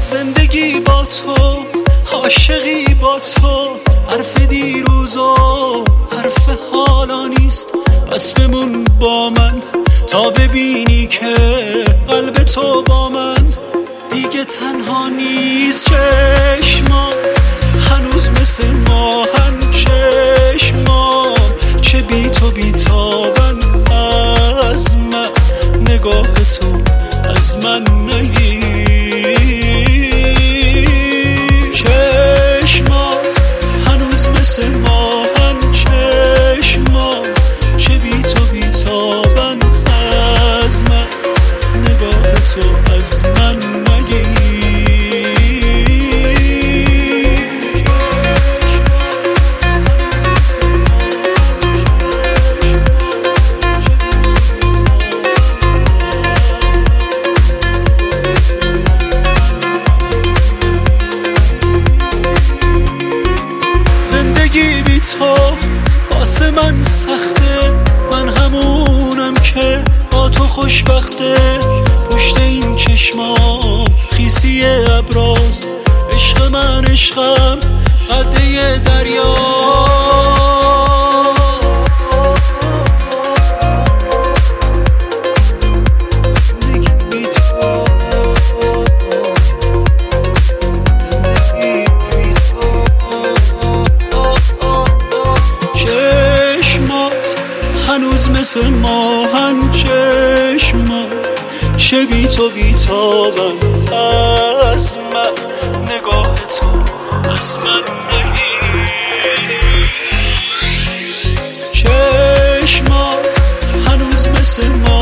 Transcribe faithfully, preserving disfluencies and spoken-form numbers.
زندگی با تو، عاشقی با تو، حرف دیروز و حرف حالا نیست. پس بمون با من تا ببینی که قلب تو با من دیگه تنها نیست. چشمات هنوز مثل ماهن، چشمام چه بی تو بی تابن. از من نگاه تو از من نگیر، چشمات هنوز مثل ماهن، چشمام چه بی تو بی تابن. از من نگاه تو از من نگیر. زندگی بی تو واسه من سخته، من همونم که با تو خوشبخته. پشت این چشمام خیسی ابراست، عشق من عشقم قده دریا. هنوز مثل ماهن، چشمم چه بی تو بی تابن. از من نگاه تو از من نگیر، چشمات هنوز مثل ماهن.